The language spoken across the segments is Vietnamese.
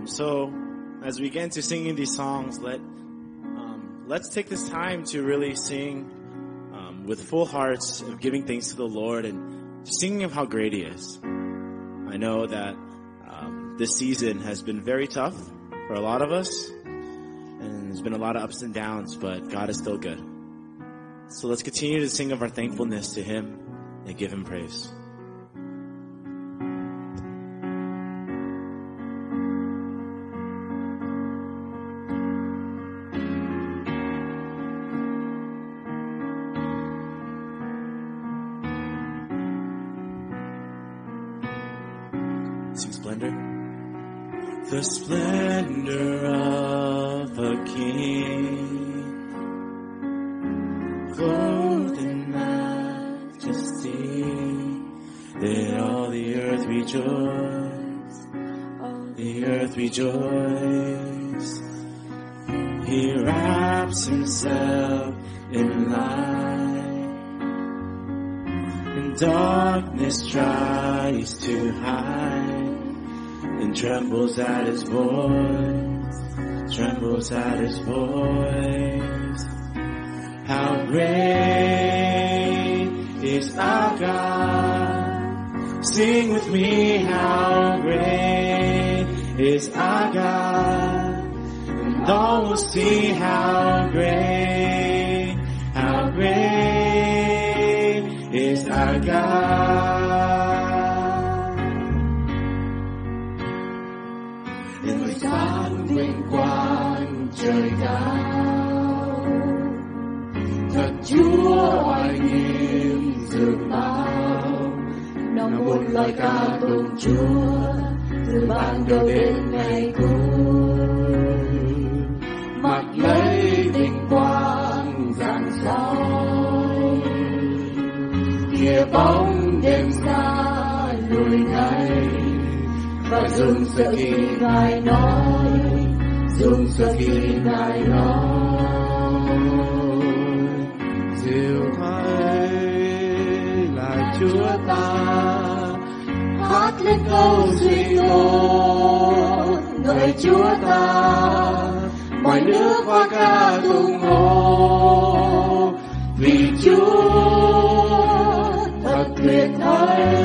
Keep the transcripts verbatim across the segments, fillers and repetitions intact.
so as we get into singing these songs, let um, let's take this time to really sing um, with full hearts of giving thanks to the Lord and singing of how great He is. I know that um, this season has been very tough for a lot of us, and there's been a lot of ups and downs, but God is still good. So let's continue to sing of our thankfulness to Him and give Him praise. Sing splendor. The splendor of a king, clothed in majesty, let all the earth rejoice, all the earth rejoice. He wraps Himself in light, and darkness tries to hide, and trembles at His voice, trembles at His voice. How great is our God? Sing with me, how great is our God? And all will see how great, how great is our God. In sáng vinh quang trời cao, thật Chúa oai nghiêm dường bao. Nào một lời ca tụng Chúa từ ban đầu đến ngày cuối, mặc lấy vinh quang rạng soi. Kìa bóng đêm xa lùi ngay, và dừng sợ khi Ngài nói, dừng sợ khi Ngài nói. Dìu thay là Chúa ta, hát lên câu duy tôn ngợi Chúa ta. Mọi nước hoa ca tung hô, vì Chúa thật tuyệt vời.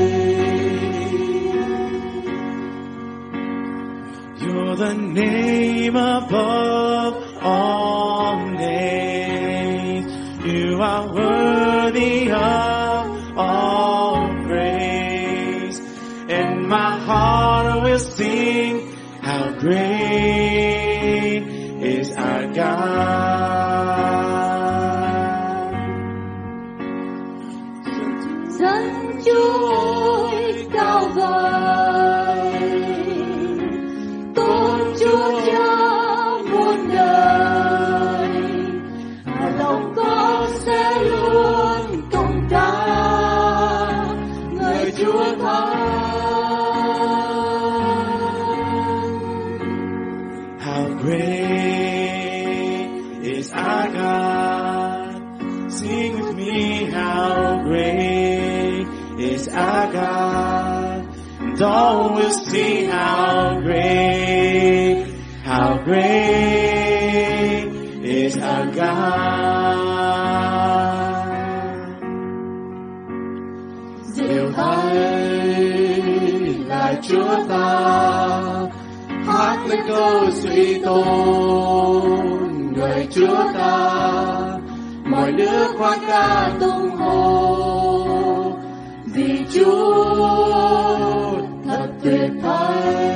You're the name above all names. You are worthy of all praise. And my heart will sing, how great is our God. Dân Chúa ơi cao vời, tôn Chúa Cha muôn đời. Hà lòng con sẽ luôn công ca ngợi Chúa Thánh. How great is our God? Sing with me, how great is our God? And all will see how great, how great is our God. Diệu thay là Chúa ta, hát lên câu suy tôn ngợi Chúa ta. Mọi nước hoa ca tung hô, vì Chúa thật tuyệt vời.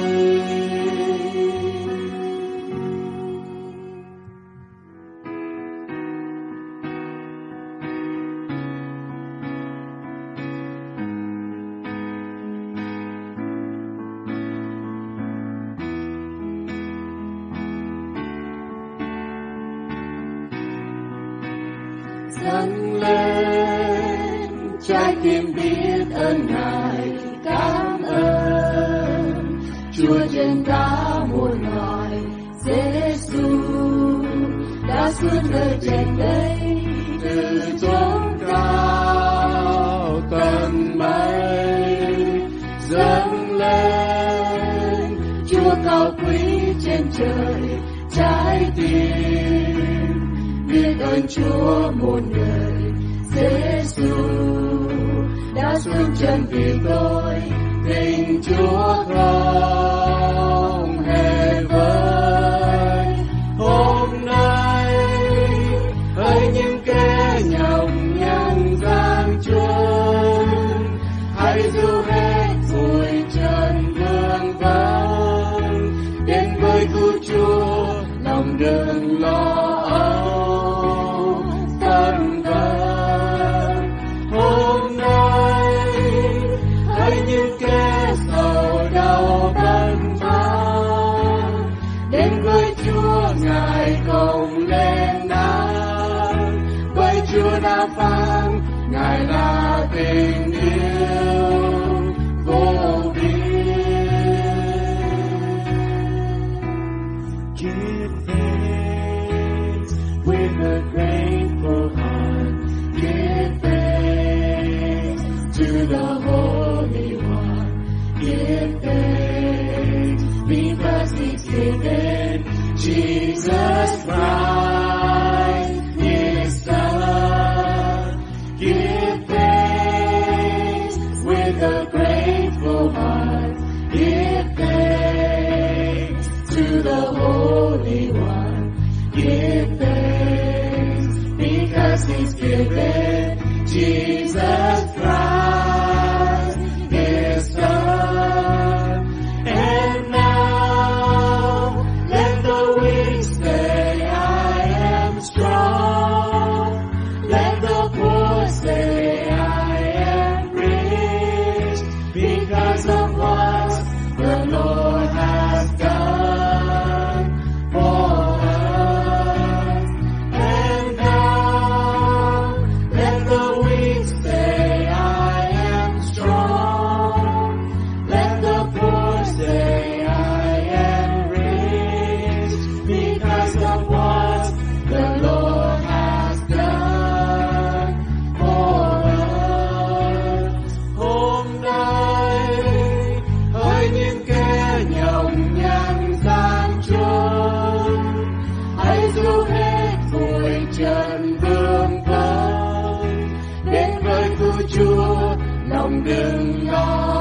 Dâng lên trái tim biết ơn Ngài, cảm ơn Chúa trên cả muôn loài. Giê-xu đã suốt đời trên đây, từ chốn cao tận mây. Dâng lên Chúa cao quý trên trời, trái tim biết ơn Chúa muôn đời. Giêsu đã xuống chân vì tôi, tình Chúa không hề vơi. Hôm nay hỡi những kẻ nhọc nhằn gian truân, hãy du hết vui trần vương vấn, đến với cứu Chúa lòng đừng lo âu phân vân. Hôm nay hỡi những kẻ sầu đau vất vả, đến với Chúa Ngài cùng lên án, với Chúa đã phán Ngài là tình yêu vô biên. Give thanks with a grateful heart. Give thanks to the Holy One. Give thanks because He's given Jesus Christ, His Son. Give thanks with a grateful heart. Give thanks to the Holy One. Give thanks because He's given Jesus Christ, His Son. And now let the weak say, I am strong. Let the poor say, I am rich, because of what the Lord has done for us. And now let the weak say, I am strong. Let the poor say, I am rich, because of what the Lord has done for us. Hôm nay hỡi những kẻ nhọc nhằn gian truân, hãy du hết vui trần vương vấn, đến với cứu Chúa lòng đừng lo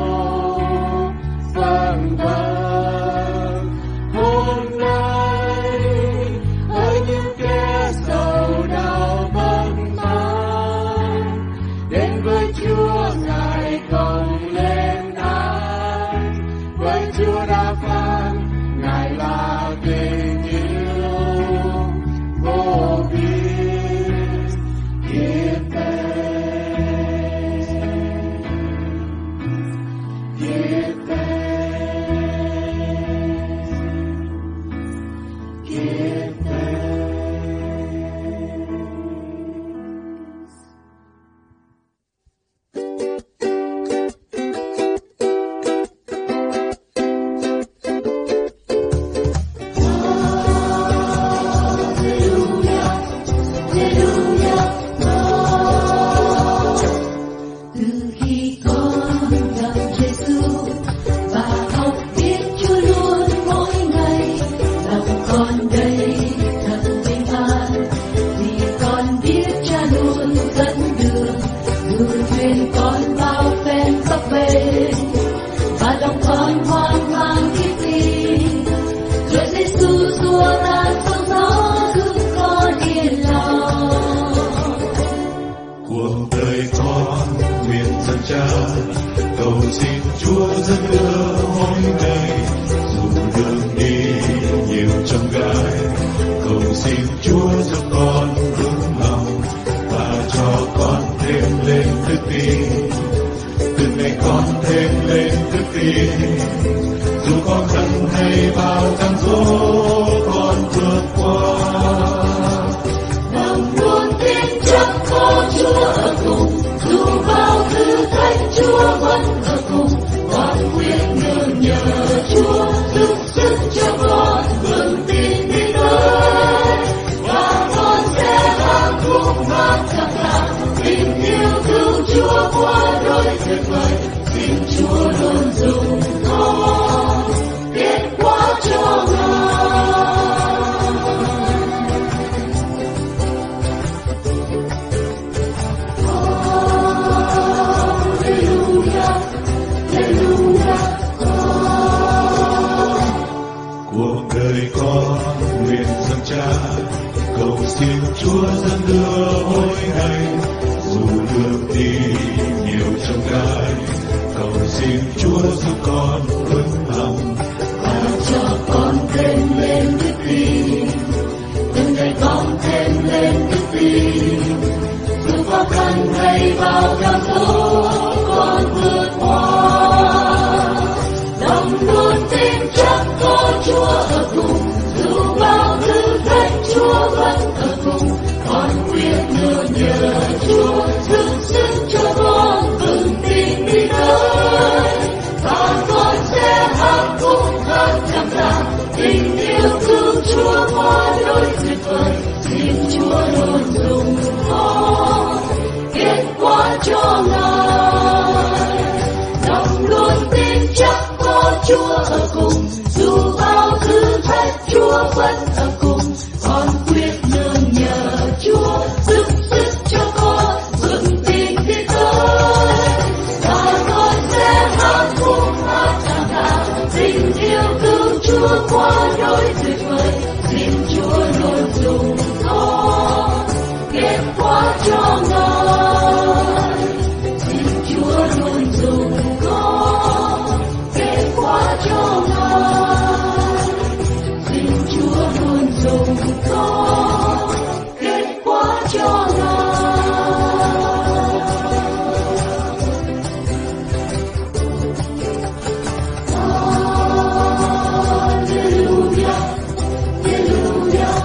âu phân vân. Hôm nay hỡi những kẻ sầu đau vất vả, đến với Chúa Ngài cùng lên án, với Chúa đã phán Ngài là tình yêu vô biên. Give thanks, give thanks, give thanks. Từ khi con gặp Giêsu và học biết Chúa luôn mỗi ngày, lòng con đây thật bình an, vì con biết Cha luôn dẫn đường, luôn khuyên con bao phen khắp bên, và lòng con hoang mang khi tin, rồi Giêsu xua tan sóng gió giúp con yên lòng. Cuộc đời con nguyện dâng Cha, cầu xin Chúa dẫn đưa mỗi ngày, dù đường đi nhiều chông gai, cầu xin Chúa giúp con vững lòng và cho con thêm lên đức tin. Từng ngày con thêm lên đức tin, dù khó khăn hay bao cám dỗ con vượt qua. Lòng luôn tin chắc có Chúa ở cùng, dù bao thử thách Chúa vẫn ở cùng. Con quyết nương nhờ Chúa giúp sức cho con vững tin đi tới, và con sẽ hát khúc hát cảm tạ tình yêu cứu Chúa qua đôi tuyệt vời. Xin Chúa luôn dùng con biết xin Chúa giúp con vững lòng và cho con thêm lên đức tin. Từng ngày con thêm lên đức tin, dù khó khăn hay bao cám dỗ con vượt qua. Lòng luôn tin chắc có Chúa ở cùng, dù bao thử thách Chúa vẫn ở cùng. Con quyết luôn nhờ Chúa giúp sức cho con vững tin đi tới, và con sẽ hát khúc hát cảm tạ tình yêu thương Chúa quá đỗi tuyệt vời. Xin Chúa luôn dùng con kết quả cho Ngài. Lòng luôn tin chắc có Chúa ở cùng, dù bao thử thách Chúa vẫn ở cùng. Con quyết nương nhờ Chúa giúp sức cho con vững tin đi tới, và con sẽ hát khúc hát cảm tạ tình yêu thương Chúa quá đỗi tuyệt vời. Xin Chúa luôn dùng con kết quả cho Ngài. Xin Chúa luôn dùng con kết quả cho Ngài. Xin Chúa luôn dùng con kết quả cho Ngài. Hallelujah, Hallelujah.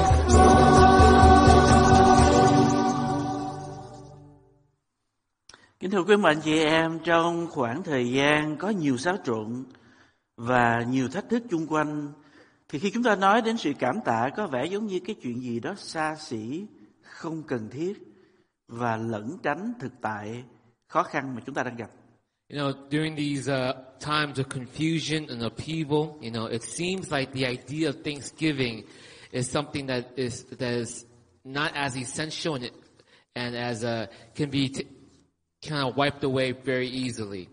Kính thưa quý anh chị em, trong khoảng thời gian có nhiều xáo trộn và nhiều thách thức chung quanh, thì khi chúng ta nói đến sự cảm tạ có vẻ giống như cái chuyện gì đó xa xỉ, không cần thiết và lẩn tránh thực tại khó khăn mà chúng ta đang gặp. You know, during these uh, times of confusion and upheaval, you know, it seems like the idea of Thanksgiving is something that is that is not as essential and, it, and as uh, can be t- kind of wiped away very easily.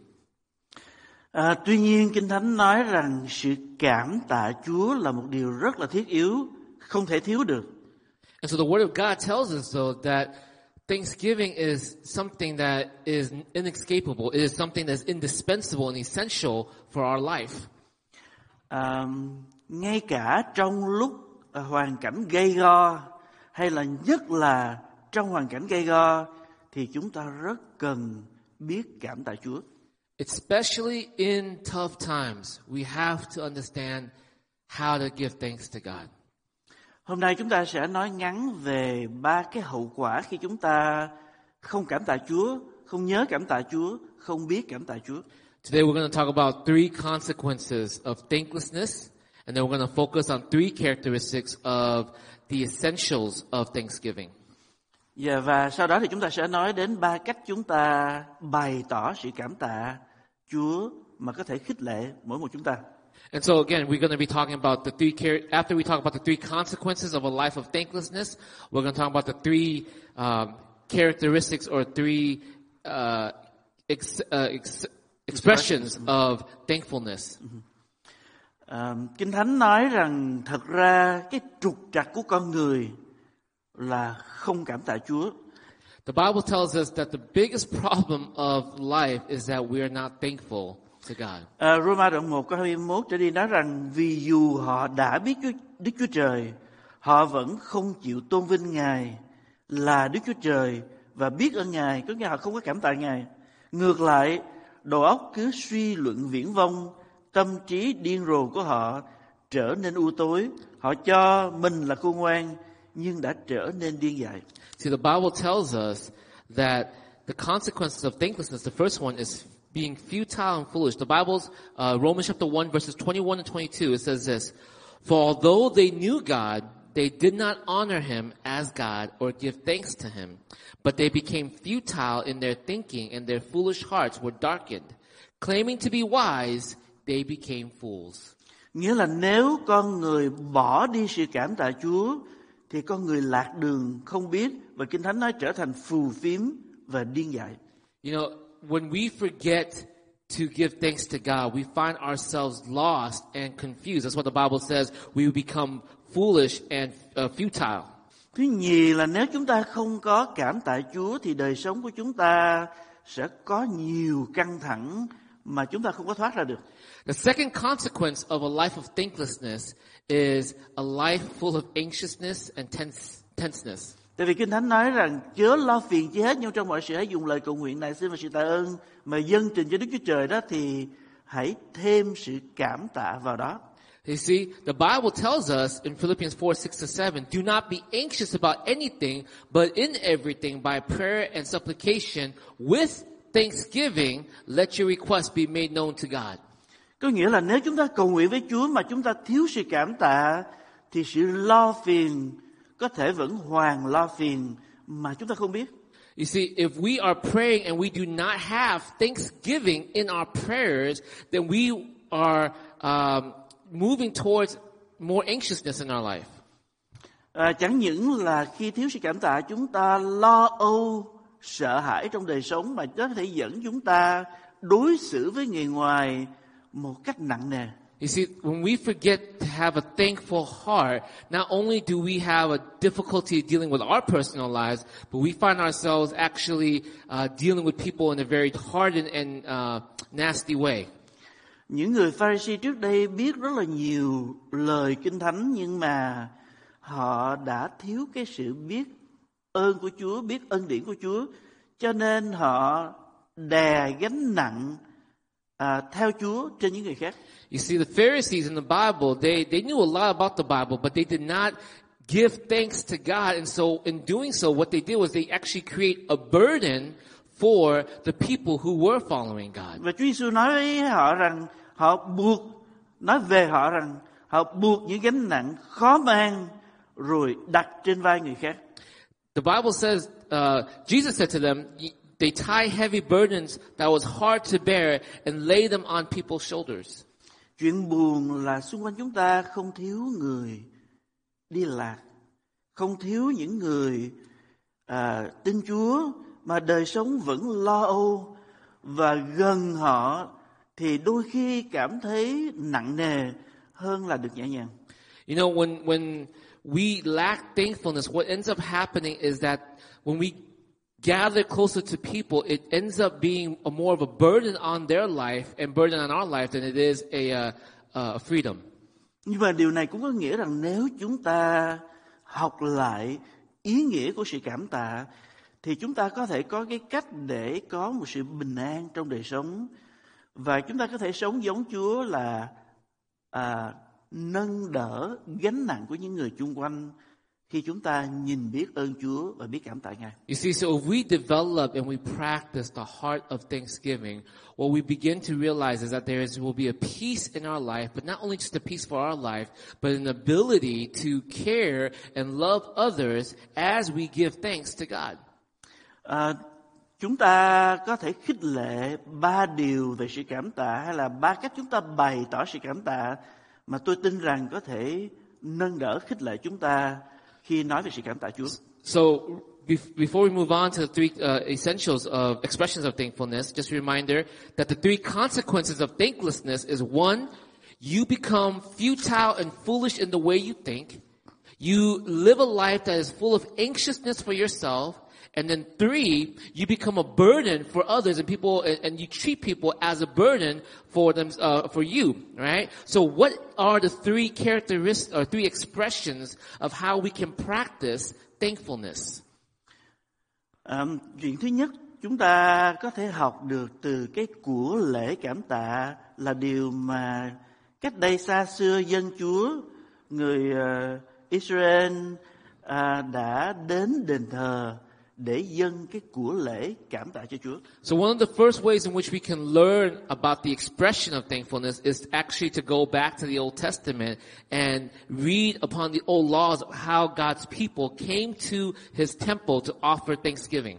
À, tuy nhiên Kinh Thánh nói rằng sự cảm tạ Chúa là một điều rất là thiết yếu, không thể thiếu được. And so the Word of God tells us, though, that Thanksgiving is something that is inescapable. It is something that is indispensable and essential for our life. À, ngay cả trong lúc à, hoàn cảnh gay go, hay là nhất là trong hoàn cảnh gay go, thì chúng ta rất cần biết cảm tạ Chúa. Especially in tough times, we have to understand how to give thanks to God. Hôm nay chúng ta sẽ nói ngắn về ba cái hậu quả khi chúng ta không cảm tạ Chúa, không nhớ cảm tạ Chúa, không biết cảm tạ Chúa. Today we're going to talk about three consequences of thanklessness, and then we're going to focus on three characteristics of the essentials of Thanksgiving. Dạ, và sau đó thì chúng ta sẽ nói đến ba cách chúng ta bày tỏ sự cảm tạ Chúa mà có thể khích lệ mỗi một chúng ta. And so again, we're going to be talking about the three char- after we talk about the three consequences of a life of thanklessness, we're going to talk about the three um, characteristics or three uh, ex- uh, ex- expressions of thankfulness. À, Kinh Thánh nói rằng thật ra cái trục trặc của con người là không cảm tạ Chúa. The Bible tells us that the biggest problem of life is that we are not thankful to God. À, Roma đoạn một câu hai mươi mốt trở đi nói rằng vì dù họ đã biết Chúa, Đức Chúa Trời, họ vẫn không chịu tôn vinh Ngài là Đức Chúa Trời và biết ơn Ngài, có nghĩa họ không có cảm tạ Ngài. Ngược lại, đầu óc cứ suy luận viển vông, tâm trí điên rồ của họ trở nên u tối. Họ cho mình là khôn ngoan nhưng đã trở nên điên dại. See, the Bible tells us that the consequences of thanklessness, the first one is being futile and foolish. The Bible's uh, Romans chapter one, verses twenty-one and twenty-two, it says this: For although they knew God, they did not honor Him as God or give thanks to Him, but they became futile in their thinking, and their foolish hearts were darkened. Claiming to be wise, they became fools. Nghĩa là nếu con người bỏ đi sự cảm tạ Chúa, thì con người lạc đường, không biết, và Kinh Thánh nói trở thành phù phiếm và điên dại. You know, when we forget to give thanks to God, we find ourselves lost and confused. That's what the Bible says. We become foolish and uh, futile. Thứ nhì là nếu chúng ta không có cảm tạ Chúa thì đời sống của chúng ta sẽ có nhiều căng thẳng mà chúng ta không có thoát ra được. The second consequence of a life of thanklessness is a life full of anxiousness and tense, tenseness. Tại vì Kinh Thánh nói rằng chớ lo phiền chi hết, nhưng trong mọi sự hãy dùng lời cầu nguyện này xin và sự tạ ơn mà dâng trình cho Đức Chúa Trời đó, thì hãy thêm sự cảm tạ vào đó. You see, the Bible tells us in Philippians four, six to seven, do not be anxious about anything, but in everything by prayer and supplication with thanksgiving, let your requests be made known to God. Có nghĩa là nếu chúng ta cầu nguyện với Chúa mà chúng ta thiếu sự cảm tạ, thì sự lo phiền có thể vẫn hoàn lo phiền mà chúng ta không biết. You see, if we are praying and we do not have thanksgiving in our prayers, then we are um, moving towards more anxiousness in our life. À, chẳng những là khi thiếu sự cảm tạ, chúng ta lo âu, sợ hãi trong đời sống, mà có thể dẫn chúng ta đối xử với người ngoài một cách nặng nề. You see, when we forget to have a thankful heart, not only do we have a difficulty dealing with our personal lives, but we find ourselves actually uh, dealing with people in a very hardened and uh, nasty way. Những người Pharisee trước đây biết rất là nhiều lời Kinh Thánh, nhưng mà họ đã thiếu cái sự biết ơn của Chúa, biết ân điển của Chúa, cho nên họ đè gánh nặng à, theo Chúa trên những người khác. You see, the Pharisees in the Bible, they, they knew a lot about the Bible, but they did not give thanks to God. And so in doing so, what they did was they actually create a burden for the people who were following God. Và Chúa Giêsu nói với họ rằng họ buộc, nói về họ rằng họ buộc những gánh nặng khó mang rồi đặt trên vai người khác. The Bible says, uh, Jesus said to them, they tie heavy burdens that was hard to bear and lay them on people's shoulders. Chuyện buồn là xung quanh chúng ta không thiếu người đi lạc, không thiếu những người à, tin Chúa mà đời sống vẫn lo âu, và gần họ thì đôi khi cảm thấy nặng nề hơn là được nhẹ nhàng. You know, when when we lack thankfulness, what ends up happening is that when we gather closer to people, it ends up being a more of a burden on their life and burden on our life than it is a, uh, a freedom. Nhưng mà điều này cũng có nghĩa rằng nếu chúng ta học lại ý nghĩa của sự cảm tạ, thì chúng ta có thể có cái cách để có một sự bình an trong đời sống, và chúng ta có thể sống giống Chúa là à, nâng đỡ gánh nặng của những người chung quanh khi chúng ta nhìn biết ơn Chúa và biết cảm tạ Ngài. You see, so if we develop and we practice the heart of thanksgiving, what we begin to realize is that there is, will be a peace in our life, but not only just a peace for our life, but an ability to care and love others as we give thanks to God. À, chúng ta có thể khích lệ ba điều về sự cảm tạ, hay là ba cách chúng ta bày tỏ sự cảm tạ mà tôi tin rằng có thể nâng đỡ khích lệ chúng ta khi nói về sự cảm tạ Chúa. So before we move on to the three uh, essentials of expressions of thankfulness, just a reminder that the three consequences of thanklessness is one, you become futile and foolish in the way you think. You live a life that is full of anxiousness for yourself. And then three, you become a burden for others and people, and, and you treat people as a burden for them, uh, for you, right? So what are the three characteristics or three expressions of how we can practice thankfulness? Um, chuyện thứ nhất, chúng ta có thể học được từ cái của lễ cảm tạ là điều mà cách đây xa xưa dân Chúa, người uh, Israel uh, đã đến đền thờ để dâng cái của lễ cảm tạ cho Chúa. So one of the first ways in which we can learn about the expression of thankfulness is actually to go back to the Old Testament and read upon the old laws of how God's people came to His temple to offer thanksgiving.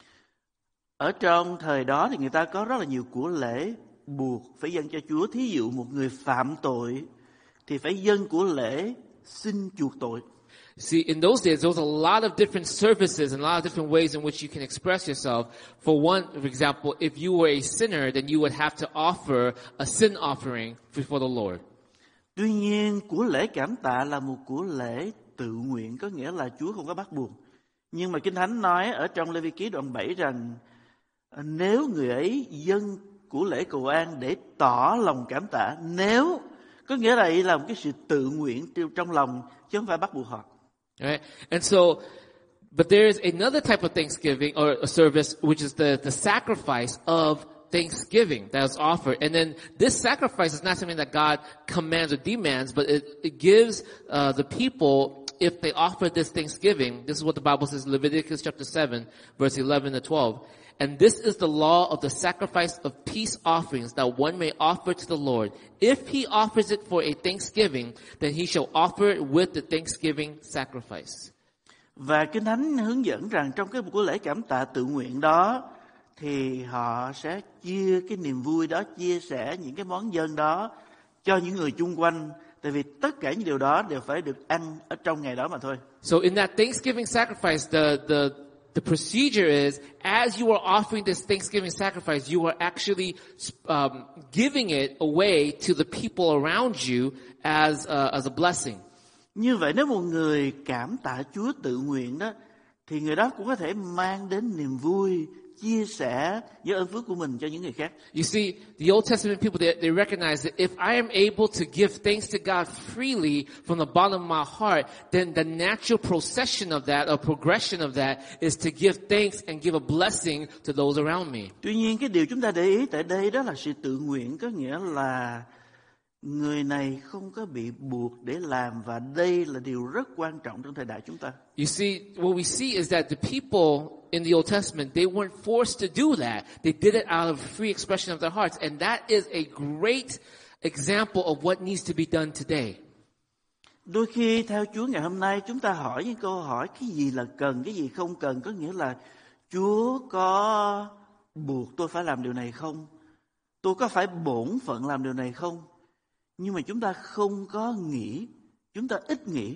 Ở trong thời đó thì người ta có rất là nhiều của lễ buộc phải dâng cho Chúa. Thí dụ một người phạm tội thì phải dâng của lễ xin chuộc tội. See, in those days, there was a lot of different services and a lot of different ways in which you can express yourself. For one, for example, if you were a sinner, then you would have to offer a sin offering before the Lord. Tuy nhiên, của lễ cảm tạ là một của lễ tự nguyện, có nghĩa là Chúa không có bắt buộc. Nhưng mà Kinh Thánh nói ở trong Lê-vi-ký đoạn bảy rằng nếu người ấy dâng của lễ cầu an để tỏ lòng cảm tạ, nếu có nghĩa là đây là một cái sự tự nguyện trong lòng chứ không phải bắt buộc họ. Right? And so, but there is another type of Thanksgiving or a service, which is the, the sacrifice of Thanksgiving that is offered. And then this sacrifice is not something that God commands or demands, but it, it gives uh, the people, if they offer this Thanksgiving, this is what the Bible says, Leviticus chapter seven, verse eleven to twelve. And this is the law of the sacrifice of peace offerings that one may offer to the Lord. If he offers it for a thanksgiving, then he shall offer it with the thanksgiving sacrifice. Và Kinh Thánh hướng dẫn rằng trong cái buổi lễ cảm tạ tự nguyện đó, thì họ sẽ chia cái niềm vui đó, chia sẻ những cái món dâng đó cho những người chung quanh. Tại vì tất cả những điều đó đều phải được ăn ở trong ngày đó mà thôi. So in that Thanksgiving sacrifice, the, the, the procedure is, as you are offering this Thanksgiving sacrifice, you are actually um, giving it away to the people around you as a, as a blessing. Như vậy nếu một người cảm tạ Chúa tự nguyện đó, thì người đó cũng có thể mang đến niềm vui, chia sẻ những ơn phước của mình cho những người khác. You see, the Old Testament people, they, they recognize that if I am able to give thanks to God freely from the bottom of my heart, then the natural procession of that, or progression of that, is to give thanks and give a blessing to those around me. Tuy nhiên cái điều chúng ta để ý tại đây đó là sự tự nguyện, có nghĩa là người này không có bị buộc để làm, và đây là điều rất quan trọng trong thời đại chúng ta. You see, what we see is that the people in the Old Testament, they weren't forced to do that. They did it out of free expression of their hearts. And that is a great example of what needs to be done today. Đôi khi theo Chúa ngày hôm nay chúng ta hỏi những câu hỏi cái gì là cần, cái gì không cần, có nghĩa là Chúa có buộc tôi phải làm điều này không? Tôi có phải bổn phận làm điều này không? Nhưng mà chúng ta không có nghĩ, chúng ta ít nghĩ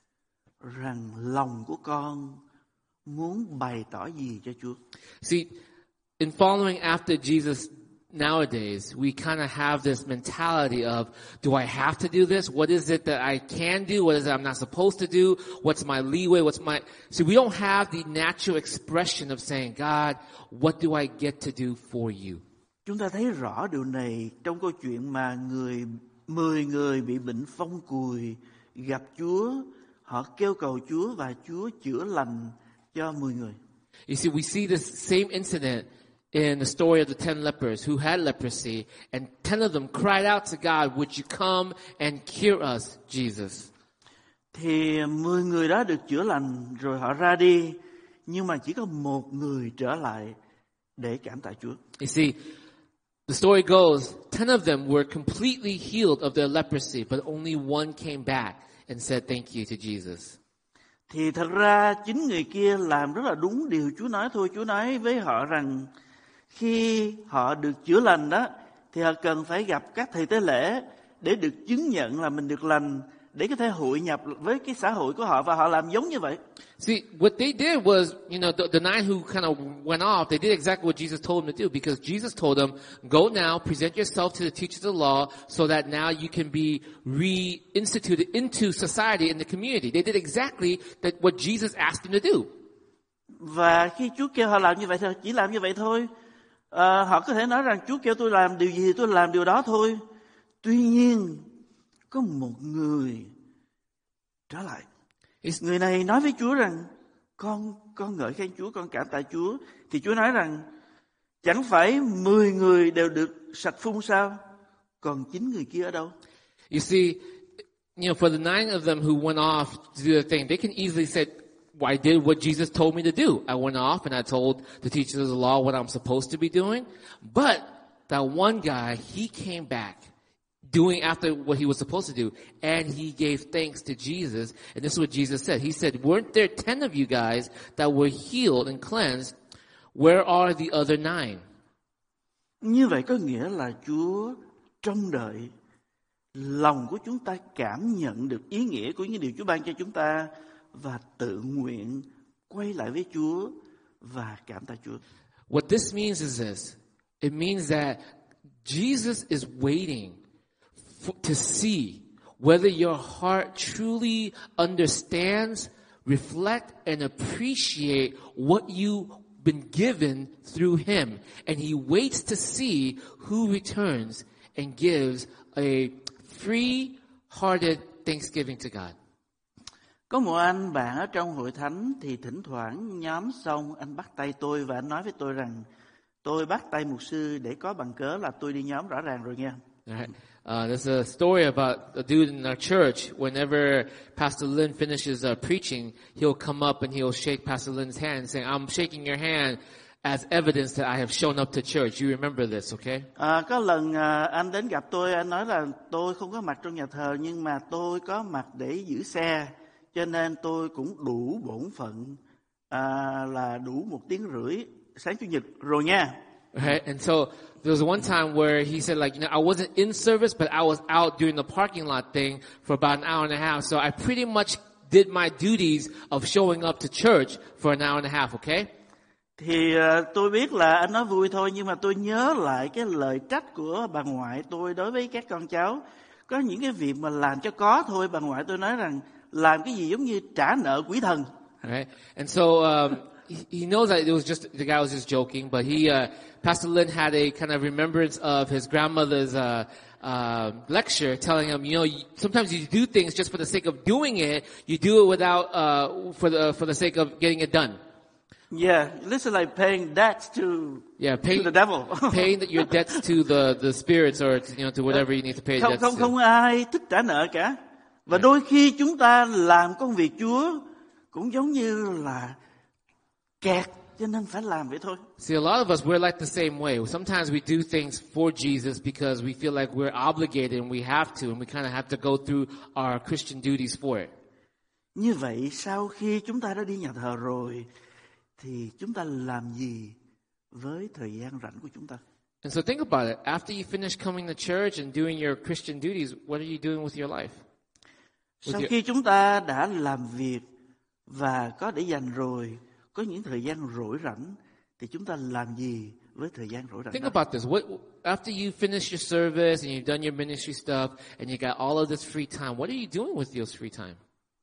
rằng lòng của con muốn bày tỏ gì cho Chúa. See, in following after Jesus nowadays, we kind of have this mentality of, do I have to do this? What is it that I can do? What is it I'm not supposed to do? What's my leeway? What's my... See, we don't have the natural expression of saying, God, what do I get to do for you? Chúng ta thấy rõ điều này trong câu chuyện mà người mười người bị bệnh phong cùi gặp Chúa, họ kêu cầu Chúa và Chúa chữa lành cho mười người. You see, we see this same incident in the story of the ten lepers who had leprosy, and ten of them cried out to God, would you come and cure us, Jesus? Thì mười người đó được chữa lành rồi họ ra đi, nhưng mà chỉ có một người trở lại để cảm tạ Chúa. You see, the story goes, ten of them were completely healed of their leprosy, but only one came back and said thank you to Jesus. Thì thật ra chính người kia làm rất là đúng điều Chúa nói thôi. Chúa nói với họ rằng khi họ được chữa lành đó, thì họ cần phải gặp các thầy tế lễ để được chứng nhận là mình được lành, để có thể hội nhập với cái xã hội của họ, và họ làm giống như vậy. See, what they did was, you know, the, the nine who kind of went off, they did exactly what Jesus told them to do, because Jesus told them, go now, present yourself to the teachers of the law, so that now you can be reinstituted into society in the community. They did exactly that what Jesus asked them to do. Và khi Chúa kêu họ làm như vậy thì chỉ làm như vậy thôi. À, họ có thể nói rằng Chúa kêu tôi làm điều gì tôi làm điều đó thôi. Tuy nhiên có một người trở lại. Người này nói với Chúa rằng con con ngợi khen Chúa, con cảm tạ Chúa. Thì Chúa nói rằng chẳng phải mười người đều được sạch phun sao? Còn chín người kia ở đâu? You see, you know, for the nine of them who went off to do their thing, they can easily say, well, I did what Jesus told me to do. I went off and I told the teachers of the law what I'm supposed to be doing. But that one guy, he came back doing after what he was supposed to do, and he gave thanks to Jesus. And this is what Jesus said. He said, weren't there ten of you guys that were healed and cleansed? Where are the other nine? Như vậy có nghĩa là Chúa trông đợi lòng của chúng ta cảm nhận được ý nghĩa của những điều Chúa ban cho chúng ta và tự nguyện quay lại với Chúa và cảm tạ Chúa. What this means is this. It means that Jesus is waiting for, to see whether your heart truly understands, reflect, and appreciate what you been given through him. And he waits to see who returns and gives a free-hearted thanksgiving to God. Có một anh bạn ở trong hội thánh thì thỉnh thoảng nhóm xong anh bắt tay tôi và anh nói với tôi rằng tôi bắt tay mục sư để có bằng cớ là tôi đi nhóm rõ ràng rồi nha. Right. Uh, there's a story about a dude in our church. Whenever Pastor Lin finishes uh, preaching, he'll come up and he'll shake Pastor Lin's hand, saying, "I'm shaking your hand as evidence that I have shown up to church. You remember this, okay?" À, có lần à, anh đến gặp tôi, anh nói là tôi không có mặt trong nhà thờ nhưng mà tôi có mặt để giữ xe, cho nên tôi cũng đủ bổn phận à, là đủ một tiếng rưỡi sáng chủ nhật rồi nha. Right? And so there was one time where he said, like, you know, I wasn't in service, but I was out doing the parking lot thing for about an hour and a half. So I pretty much did my duties of showing up to church for an hour and a half, okay? Thì uh, tôi biết là anh nói vui thôi, nhưng mà tôi nhớ lại cái lời trách của bà ngoại tôi đối với các con cháu. Có những cái việc mà làm cho có thôi, bà ngoại tôi nói rằng làm cái gì giống như trả nợ quỷ thần. Right? And so um, he, he knows that it was just, the guy was just joking, but he, uh, Pastor Lin had a kind of remembrance of his grandmother's uh, uh, lecture telling him, you know, you, sometimes you do things just for the sake of doing it. You do it without, uh, for the, for the sake of getting it done. Yeah, this is like paying debts to, Yeah, to paying, the devil. paying your debts to the, the spirits or, to, you know, to whatever you need to pay Không, debts không, to. không ai thích trả nợ cả. Và đôi khi chúng ta làm công việc Chúa cũng giống như là kẹt, cho nên phải làm vậy thôi. See, a lot of us, we're like the same way. Sometimes we do things for Jesus because we feel like we're obligated and we have to, and we kind of have to go through our Christian duties for it. Như vậy, sau khi chúng ta đã đi nhà thờ rồi, thì chúng ta làm gì với thời gian rảnh của chúng ta? And so think about it. After you finish coming to church and doing your Christian duties, what are you doing with your life? Sau khi chúng ta đã làm việc và có để dành rồi, có những thời gian rỗi rảnh, thì chúng ta làm gì với thời gian rỗi rảnh Think đó? about this. What, after you finish your service and you've done your ministry stuff and you got all of this free time, what are you doing with your free time?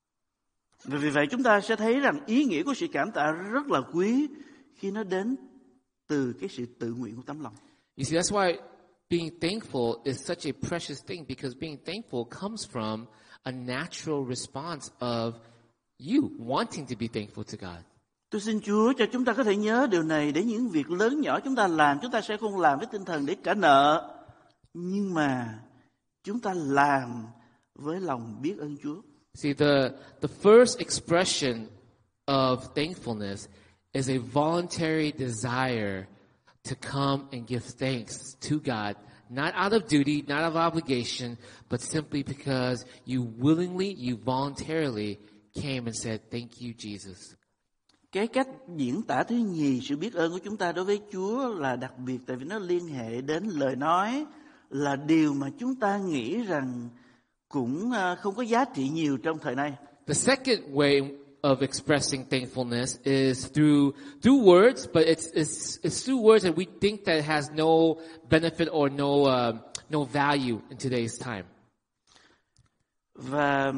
Và vì vậy chúng ta sẽ thấy rằng ý nghĩa của sự cảm tạ rất là quý khi nó đến từ cái sự tự nguyện của tấm lòng. You see, that's why being thankful is such a precious thing, because being thankful comes from a natural response of you wanting to be thankful to God. Tôi xin Chúa cho chúng ta có thể nhớ điều này, để những việc lớn nhỏ chúng ta làm, chúng ta sẽ không làm với tinh thần để trả nợ, nhưng mà chúng ta làm với lòng biết ơn Chúa. See, the, the first expression of thankfulness is a voluntary desire to come and give thanks to God, not out of duty, not out of obligation, but simply because you willingly, you voluntarily came and said, "Thank you, Jesus." Cái cách diễn tả thứ nhì sự biết ơn của chúng ta đối với Chúa là đặc biệt, tại vì nó liên hệ đến lời nói, là điều mà chúng ta nghĩ rằng cũng không có giá trị nhiều trong thời nay. The second way of expressing thankfulness is through through words, but it's it's it's through words that we think that has no benefit or no uh, no value in today's time. Và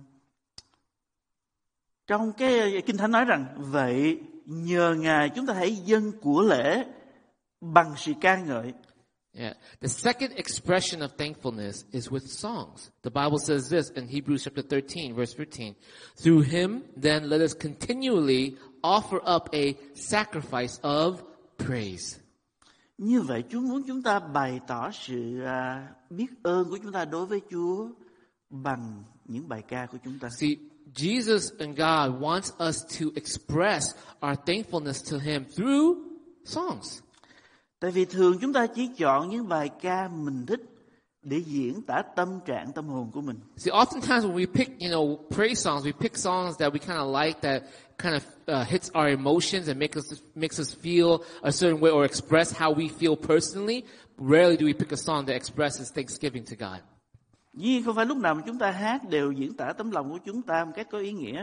trong cái Kinh Thánh nói rằng, vậy nhờ Ngài chúng ta hãy dâng của lễ bằng sự ca ngợi. Yeah. The second expression of thankfulness is with songs. The Bible says this in Hebrews chapter thirteen, verse fifteen. Through him, then let us continually offer up a sacrifice of praise. Như vậy Chúa muốn chúng ta bày tỏ sự à, biết ơn của chúng ta đối với Chúa bằng những bài ca của chúng ta. See, Jesus and God wants us to express our thankfulness to him through songs. Tại vì thường chúng ta chỉ chọn những bài ca mình thích để diễn tả tâm trạng, tâm hồn của mình. See, oftentimes when we pick, you know, praise songs, we pick songs that we kind of like, that kind of uh, hits our emotions and makes us makes us feel a certain way or express how we feel personally. Rarely do we pick a song that expresses thanksgiving to God. Dĩ nhiên không phải lúc nào mà chúng ta hát đều diễn tả tấm lòng của chúng ta một cách có ý nghĩa.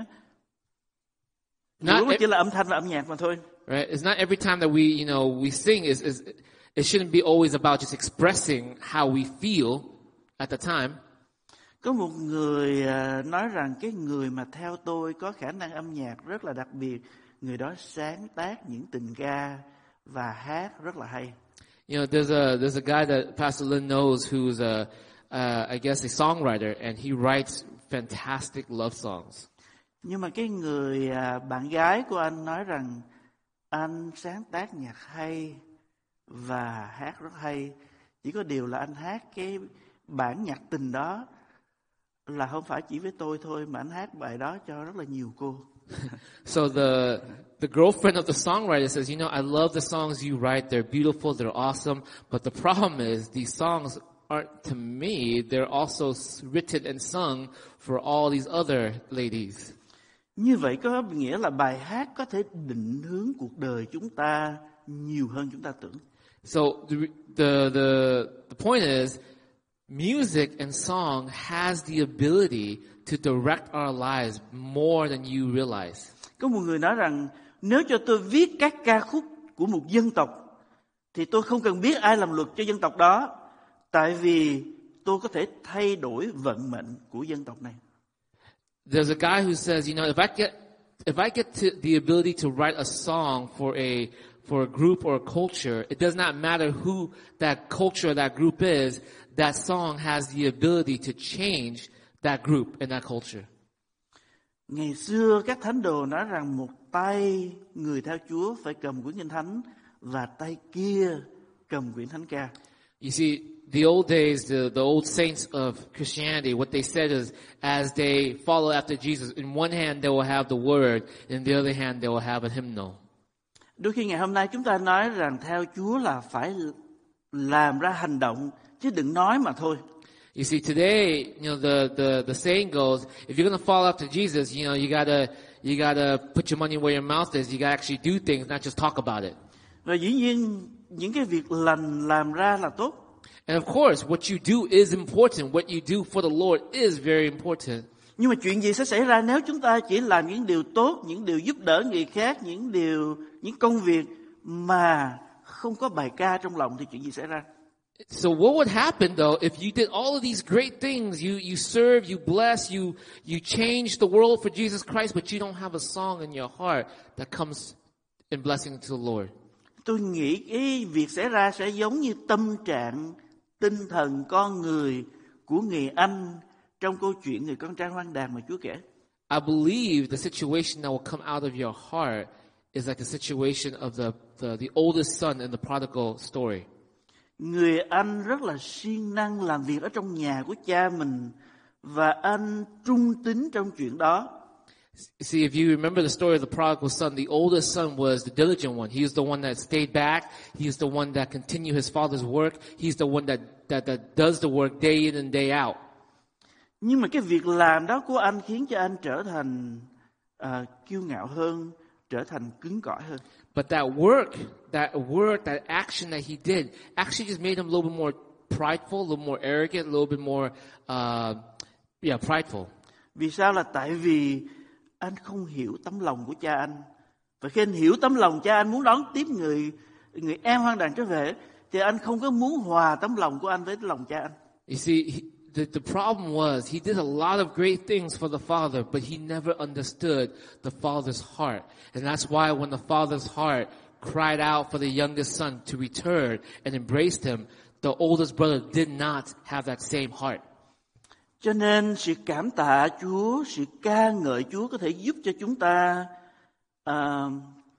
Nó chỉ là âm thanh và âm nhạc mà thôi. Right? It's not every time that we, you know, we sing is is it shouldn't be always about just expressing how we feel at the time. Có một người nói rằng cái người mà theo tôi có khả năng âm nhạc rất là đặc biệt, người đó sáng tác những tình ca và hát rất là hay. You know, there's a there's a guy that Pastor Lin knows who's a uh, I guess a songwriter, and he writes fantastic love songs. Nhưng mà cái người à, bạn gái của anh nói rằng anh sáng tác nhạc hay và hát rất hay. Chỉ có điều là anh hát cái bản nhạc tình đó là không phải chỉ với tôi thôi, mà anh hát bài đó cho rất là nhiều cô. So the the girlfriend of the songwriter says, you know, I love the songs you write. They're beautiful. They're awesome. But the problem is these songs aren't to me. They're also written and sung for all these other ladies. Như vậy có nghĩa là bài hát có thể định hướng cuộc đời chúng ta nhiều hơn chúng ta tưởng. So the the the, the point is, music and song has the ability to direct our lives more than you realize. Có một người nói rằng nếu cho tôi viết các ca khúc của một dân tộc thì tôi không cần biết ai làm luật cho dân tộc đó, tại vì tôi có thể thay đổi vận mệnh của dân tộc này. There's a guy who says, you know, if I get if I get to the ability to write a song for a for a group or a culture, it does not matter who that culture or that group is, that song has the ability to change that group and that culture. Ngày xưa các thánh đồ nói rằng một tay người theo Chúa phải cầm quyển Kinh Thánh và tay kia cầm quyển Thánh ca. You see, the old days, the, the old saints of Christianity, what they said is, as they follow after Jesus, in one hand they will have the word, in the other hand they will have a hymnal. Đôi khi ngày hôm nay chúng ta nói rằng theo Chúa là phải làm ra hành động, chứ đừng nói mà thôi. You see, today, you know, the, the, the saying goes, if you're going to follow after Jesus, you know, you gotta, you gotta put your money where your mouth is. You gotta actually do things, not just talk about it. Và dĩ nhiên, những cái việc lành làm ra là tốt. And of course, what you do is important. What you do for the Lord is very important. Nhưng mà chuyện gì sẽ xảy ra nếu chúng ta chỉ làm những điều tốt, những điều giúp đỡ người khác, những điều, những công việc mà không có bài ca trong lòng thì chuyện gì xảy ra? So what would happen though if you did all of these great things, you, you serve, you bless, you, you change the world for Jesus Christ, but you don't have a song in your heart that comes in blessing to the Lord? Tôi nghĩ cái việc xảy ra sẽ giống như tâm trạng, tinh thần con người của người Anh trong câu chuyện người con trai hoang đàn mà Chúa kể. I believe the situation that will come out of your heart is like the situation of the, the, the oldest son in the prodigal story. Người Anh rất là siêng năng làm việc ở trong nhà của cha mình và anh trung tín trong chuyện đó. See, if you remember the story of the prodigal son, the oldest son was the diligent one. He was the one that stayed back. He was the one that continued his father's work. He's the one that, that, that does the work day in and day out. Nhưng mà cái việc làm đó của anh khiến cho anh trở thành uh, kiêu ngạo hơn, trở thành cứng cỏi hơn. But that work, that work, that action that he did actually just made him a little bit more prideful, a little more arrogant, a little bit more, uh, yeah, prideful. Vì sao? Là tại vì anh không hiểu tấm lòng của cha anh. Và khi anh hiểu tấm lòng cha anh muốn đón tiếp người người em hoang đàn trở về, thì anh không có muốn hòa tấm lòng của anh với lòng cha anh. You see, he, the, the problem was he did a lot of great things for the father, but he never understood the father's heart. And that's why when the father's heart cried out for the youngest son to return and embraced him, the oldest brother did not have that same heart. Cho nên sự cảm tạ Chúa, sự ca ngợi Chúa có thể giúp cho chúng ta uh,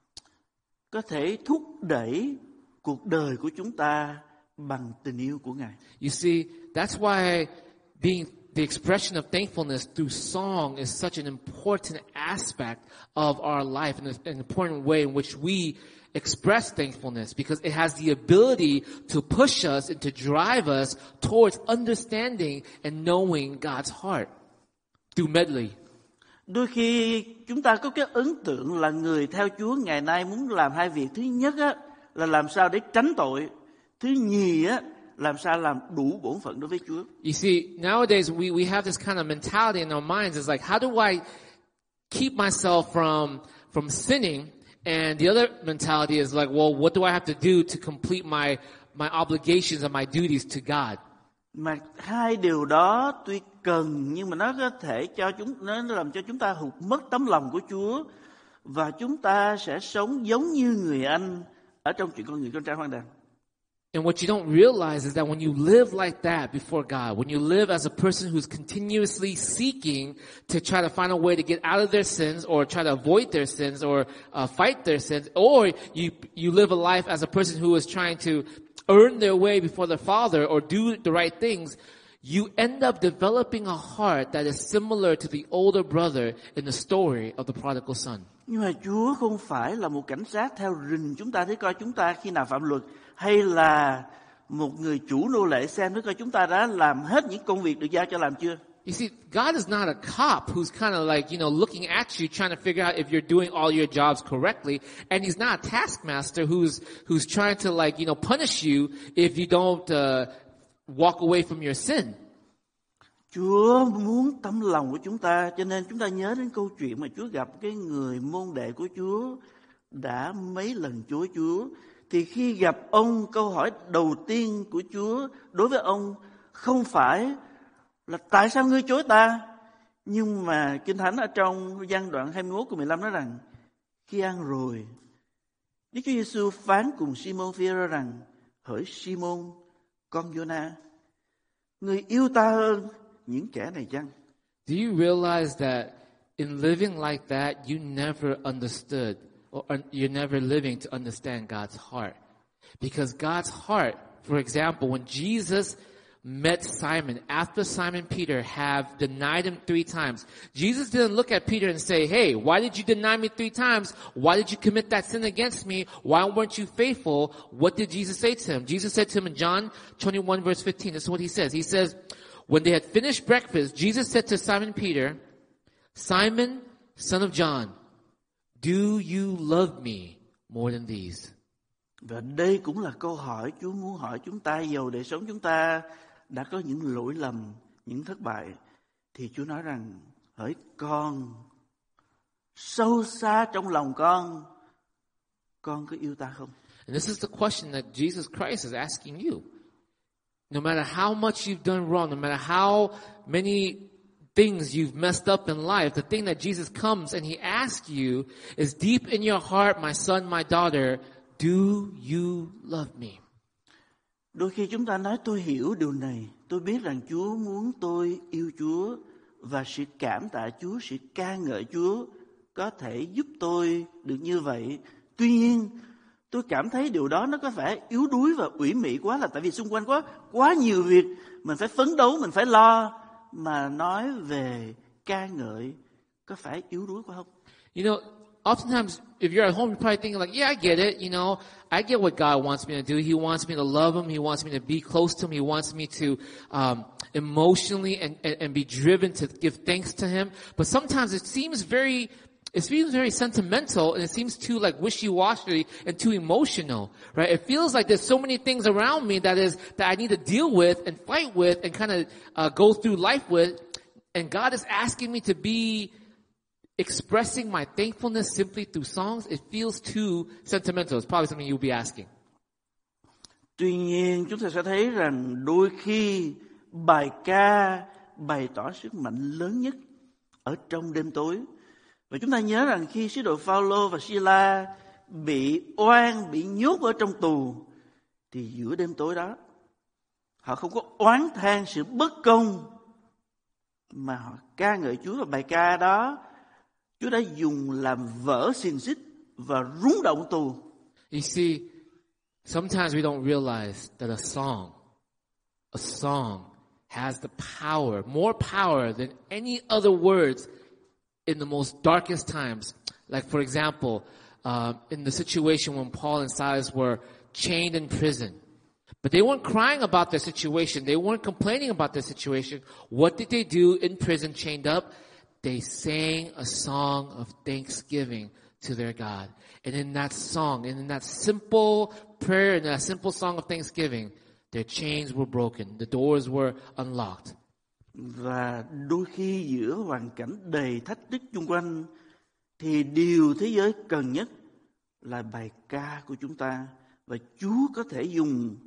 có thể thúc đẩy cuộc đời của chúng ta bằng tình yêu của Ngài. You see, that's why being the expression of thankfulness through song is such an important aspect of our life, and an important way in which we express thankfulness, because it has the ability to push us and to drive us towards understanding and knowing God's heart through medley. Đôi khi chúng ta có cái ấn tượng là người theo Chúa ngày nay muốn làm hai việc. Thứ nhất á, là làm sao để tránh tội. Thứ nhì á, làm sao làm đủ bổn phận đối với Chúa. You see, nowadays we, we have this kind of mentality in our minds. It's like, how do I keep myself from, from sinning? And the other mentality is like, well, what do I have to do to complete my, my obligations and my duties to God? Mà hai điều đó tuy cần, nhưng mà nó có thể cho chúng, nó làm cho chúng ta hụt mất tấm lòng của Chúa và chúng ta sẽ sống giống như người anh ở trong chuyện con người con trai hoang đàn. And what you don't realize is that when you live like that before God, when you live as a person who's continuously seeking to try to find a way to get out of their sins or try to avoid their sins or uh, fight their sins, or you you live a life as a person who is trying to earn their way before their Father or do the right things, you end up developing a heart that is similar to the older brother in the story of the prodigal son. Nhưng mà Chúa không phải là một cảnh sát theo rình chúng ta để coi chúng ta khi nào phạm luật, hay là một người chủ nô lệ xem để coi chúng ta đã làm hết những công việc được giao cho làm chưa. You see, God is not a cop who's kind of like, you know, looking at you, trying to figure out if you're doing all your jobs correctly. And he's not a taskmaster who's, who's trying to like, you know, punish you if you don't uh, walk away from your sin. Chúa muốn tấm lòng của chúng ta, cho nên chúng ta nhớ đến câu chuyện mà Chúa gặp cái người môn đệ của Chúa đã mấy lần chối Chúa. Thì khi gặp ông, câu hỏi đầu tiên của Chúa đối với ông không phải là tại sao ngươi chối ta, nhưng mà Kinh Thánh ở trong văn đoạn hai mươi mốt câu mười lăm nói rằng khi ăn rồi, Đức Chúa Giêsu phán cùng Simon Phi-e-rơ rằng: hỡi Simon con Giô-na, ngươi yêu ta hơn những kẻ này chăng? Do you realize that in living like that, you never understood, or you're never living to understand God's heart? Because God's heart, for example, when Jesus met Simon, after Simon Peter have denied him three times, Jesus didn't look at Peter and say, hey, why did you deny me three times? Why did you commit that sin against me? Why weren't you faithful? What did Jesus say to him? Jesus said to him in John twenty-one verse fifteen, this is what he says. He says, when they had finished breakfast, Jesus said to Simon Peter, Simon, son of John, do you love me more than these? Và đây cũng là câu hỏi Chúa muốn hỏi chúng ta, dầu đời sống chúng ta đã có những lỗi lầm, những thất bại, thì Chúa nói rằng: hỡi con, sâu xa trong lòng con, con có yêu ta không? And this is the question that Jesus Christ is asking you. No matter how much you've done wrong, no matter how many things you've messed up in life, the thing that Jesus comes and he asks you is deep in your heart, my son, my daughter, do you love me? Đôi khi chúng ta nói tôi hiểu điều này, tôi biết rằng Chúa muốn tôi yêu Chúa, và sự cảm tạ Chúa, sự ca ngợi Chúa có thể giúp tôi được như vậy. Tuy nhiên, tôi cảm thấy điều đó nó có vẻ yếu đuối và ủy mị quá, là tại vì xung quanh có quá nhiều việc mình phải phấn đấu, mình phải lo, mà nói về ca ngợi có phải yếu đuối quá không? You know, oftentimes, if you're at home, you're probably thinking like, yeah, I get it. You know, I get what God wants me to do. He wants me to love him. He wants me to be close to him. He wants me to um, emotionally and, and, and be driven to give thanks to him. But sometimes it seems very, it seems very sentimental, and it seems too like wishy-washy and too emotional, right? It feels like there's so many things around me that is, that I need to deal with and fight with and kind of uh, go through life with. And God is asking me to be expressing my thankfulness simply through songs. It feels too sentimental. It's probably something you'll be asking. Tuy nhiên, chúng ta sẽ thấy rằng đôi khi bài ca bày tỏ sức mạnh lớn nhất ở trong đêm tối. Và chúng ta nhớ rằng khi sứ đồ Phaolô và Si-la bị oan, bị nhốt ở trong tù, thì giữa đêm tối đó, họ không có oán than sự bất công, mà họ ca ngợi Chúa. Và bài ca đó Chúa đã dùng làm vỡ xiềng xích và rung động tù. You see, sometimes we don't realize that a song, a song has the power, more power than any other words in the most darkest times. Like, for example, uh, in the situation when Paul and Silas were chained in prison. But they weren't crying about their situation. They weren't complaining about their situation. What did they do in prison, chained up? They sang a song of thanksgiving to their God. And in that song, and in that simple prayer, and that simple song of thanksgiving, their chains were broken. The doors were unlocked. Và đôi khi giữa hoàn cảnh đầy thách thức chung quanh, thì điều thế giới cần nhất là bài ca của chúng ta. Và Chúa có thể dùng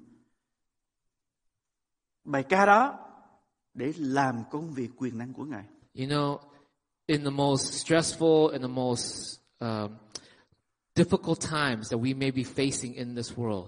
bài ca đó để làm công việc quyền năng của Ngài. You know, in the most stressful, in the most um, difficult times that we may be facing in this world,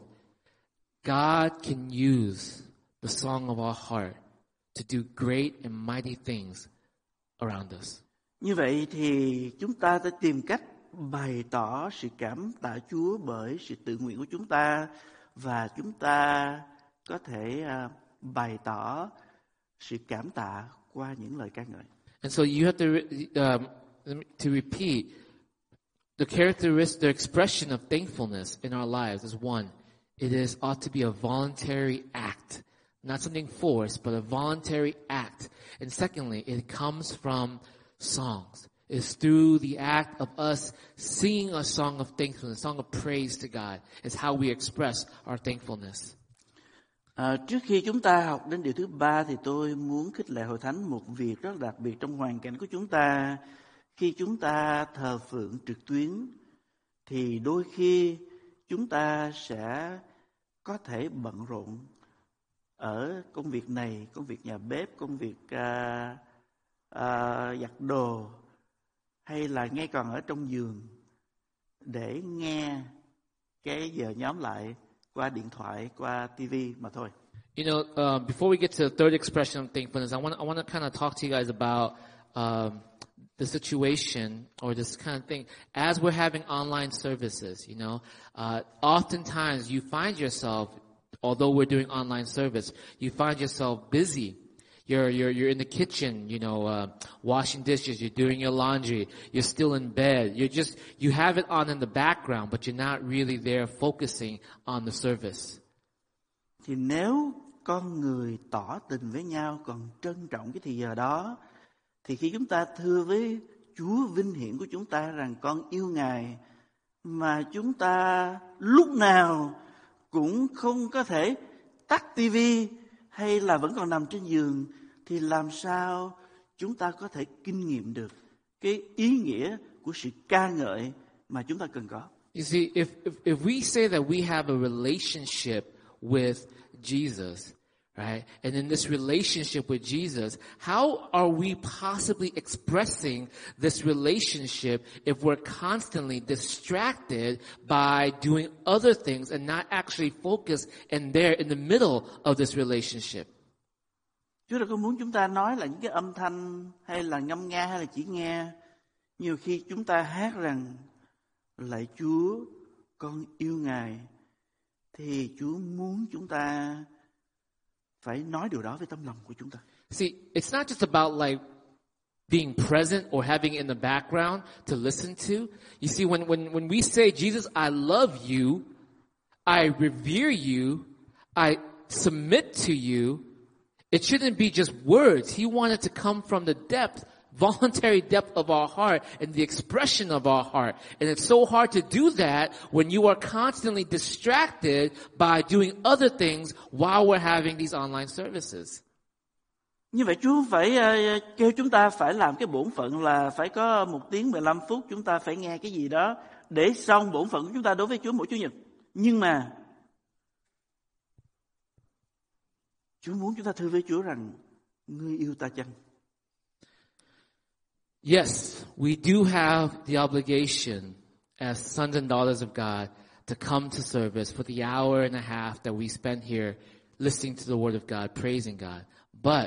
God can use the song of our heart to do great and mighty things around us. Như vậy thì chúng ta đã tìm cách bày tỏ sự cảm tạ Chúa bởi sự tự nguyện của chúng ta, và chúng ta có thể uh, bày tỏ sự cảm tạ qua những lời ca ngợi. And so you have to um, to repeat the characteristic, the expression of thankfulness in our lives is one. It is ought to be a voluntary act, not something forced, but a voluntary act. And secondly, it comes from songs. It's through the act of us singing a song of thankfulness, a song of praise to God. It's how we express our thankfulness. À, trước khi chúng ta học đến điều thứ ba thì tôi muốn khích lệ hội thánh một việc rất đặc biệt trong hoàn cảnh của chúng ta. Khi chúng ta thờ phượng trực tuyến thì đôi khi chúng ta sẽ có thể bận rộn ở công việc này, công việc nhà bếp, công việc uh, uh, giặt đồ, hay là ngay còn ở trong giường để nghe cái giờ nhóm lại qua điện thoại, qua ti vi mà thôi. You know, uh, before we get to the third expression of thankfulness, I want I want to kind of talk to you guys about um, the situation or this kind of thing as we're having online services. You know, uh, oftentimes you find yourself, although we're doing online service, you find yourself busy. You're you're you're in the kitchen, you know, uh, washing dishes. You're doing your laundry. You're still in bed. You're just you have it on in the background, but you're not really there focusing on the service. Thì nếu con người tỏ tình với nhau còn trân trọng cái thì giờ đó, thì khi chúng ta thưa với Chúa vinh hiển của chúng ta rằng con yêu Ngài, mà chúng ta lúc nào cũng không có thể tắt tivi hay là vẫn còn nằm trên giường, thì làm sao chúng ta có thể kinh nghiệm được cái ý nghĩa của sự ca ngợi mà chúng ta cần có. You see, if, if, if we say that we have a relationship with Jesus, right? And in this relationship with Jesus, how are we possibly expressing this relationship if we're constantly distracted by doing other things and not actually focused and there in the middle of this relationship? Chúa đã có muốn chúng ta nói là những cái âm thanh hay là ngâm nga hay là chỉ nghe. Nhiều khi chúng ta hát rằng lạy Chúa, con yêu Ngài, thì Chúa muốn chúng ta phải nói điều đó với tâm lòng của chúng ta. See, it's not just about like being present or having it in the background to listen to. You see, when, when, when we say, Jesus, I love you, I revere you, I submit to you, it shouldn't be just words. He wanted to come from the depth, voluntary depth of our heart and the expression of our heart. And it's so hard to do that when you are constantly distracted by doing other things while we're having these online services. Như vậy Chúa phải uh, kêu chúng ta phải làm cái bổn phận là phải có một tiếng mười lăm phút chúng ta phải nghe cái gì đó để xong bổn phận của chúng ta đối với Chúa mỗi Chủ nhật. Nhưng mà Chúa muốn chúng ta thưa với Chúa rằng ngươi yêu ta chăng? Yes, we do have the obligation as sons and daughters of God to come to service for the hour and a half that we spend here listening to the Word of God, praising God. But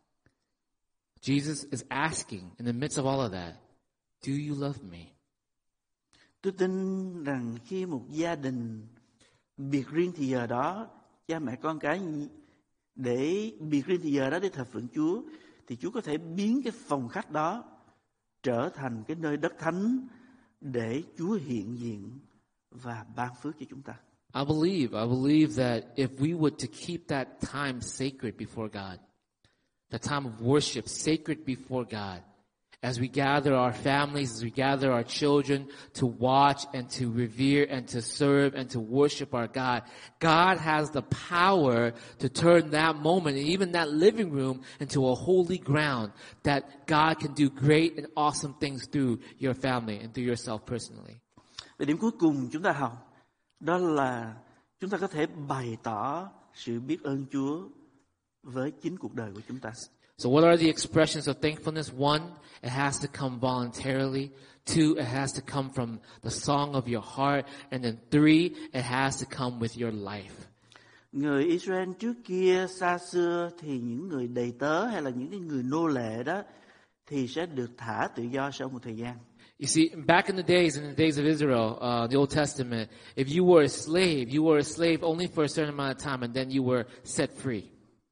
Jesus is asking in the midst of all of that, do you love me? Tôi tin rằng khi một gia đình biệt riêng thì giờ đó, cha mẹ con cái để biệt riêng thì giờ đó để thờ phượng Chúa, thì Chúa có thể biến cái phòng khách đó trở thành cái nơi đất thánh để Chúa hiện diện và ban phước cho chúng ta. I believe, I believe that if we were to keep that time sacred before God, the time of worship sacred before God, as we gather our families, as we gather our children to watch and to revere and to serve and to worship our God, God has the power to turn that moment and even that living room into a holy ground that God can do great and awesome things through your family and through yourself personally. Và điểm cuối cùng chúng ta học đó là chúng ta có thể bày tỏ sự biết ơn Chúa với chính cuộc đời của chúng ta. So what are the expressions of thankfulness? One, it has to come voluntarily. Two, it has to come from the song of your heart. And then three, it has to come with your life. Người Israel trước kia xa xưa thì những người đầy tớ hay là những cái người nô lệ đó thì sẽ được thả tự do sau một thời gian. You see, back in the days, in the days of Israel, uh, the Old Testament, if you were a slave, you were a slave only for a certain amount of time and then you were set free.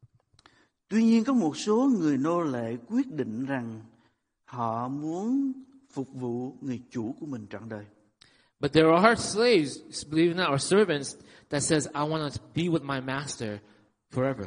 Tuy nhiên có một số người nô lệ quyết định rằng họ muốn phục vụ người chủ của mình trọn đời. But there are slaves, believe it or not, or servants that says, I want to be with my master forever.